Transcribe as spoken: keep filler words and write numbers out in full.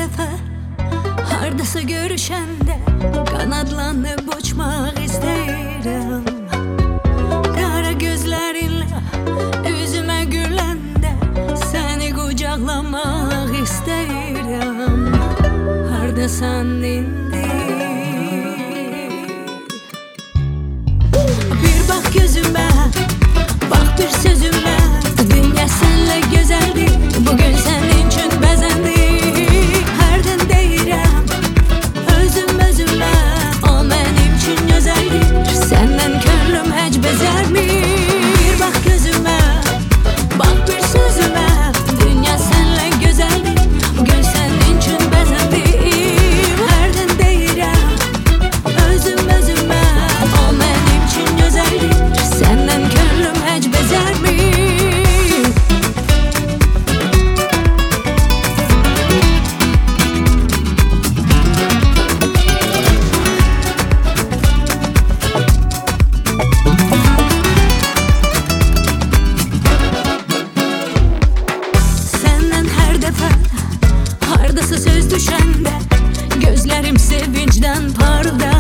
dəfə hardasa görüşəndə qanadlanıb uçmaq istəyirəm. Qara gözlərinlə üzümə güləndə səni qucaqlamaq istəyirəm. Hardasan indi? Bir bax gözümə, bax bir sözümə. Dünya sənlə gözəldir, bugün sənin üçün bəzəndir. Hərdən deyirəm özüm özümə, o mənim üçün gözəldir. Səndən könlüm heç bezərmir. Bir bax gözümə, bax bir sözümə. Dünya sənlə gözəldir, bugün sənin üçün bəzəndir. Hərdən deyirəm özüm özümə, o mənim üçün gözəldir. Səndən könlüm heç bezərmir. Hardasa söz düşəndə gözlərim sevincdən parıldar.